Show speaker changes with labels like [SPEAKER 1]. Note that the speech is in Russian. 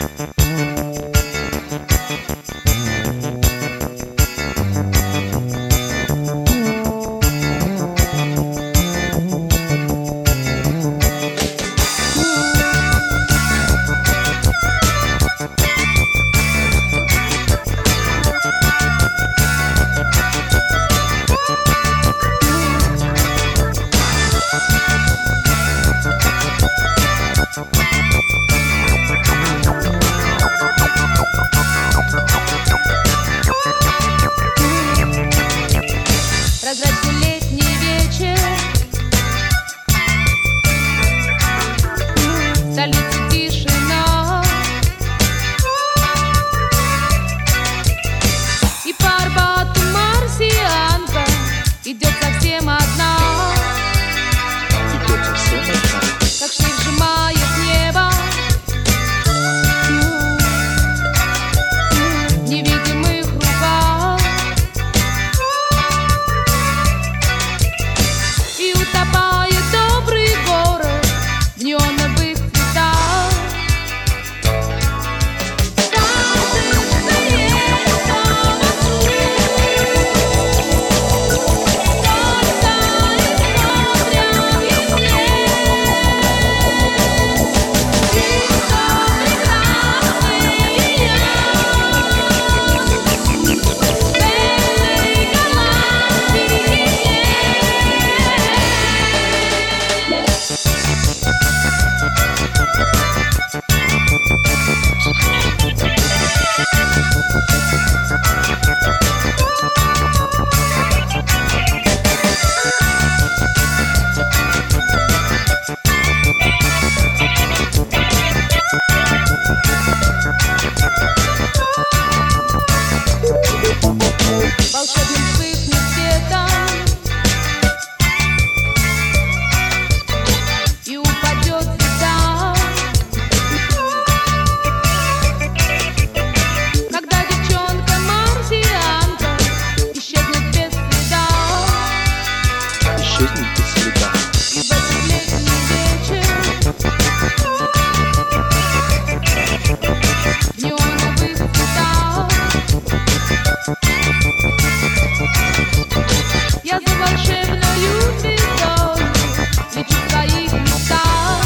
[SPEAKER 1] Прозрачный летний вечер, в столице тишина, и по Арбату марсианка идет совсем одна, как шли сжимает небо в невидимых руках. И утопает добрый город в неоновых цветах. Волшебным вспыхнет светом и упадет звезда, когда девчонка-марсианка исчезнет без следа.
[SPEAKER 2] Исчезнет без следа.
[SPEAKER 1] И в этот летний вечер в неоновых цветах я за волшебною звездой лечу в своих мечтах.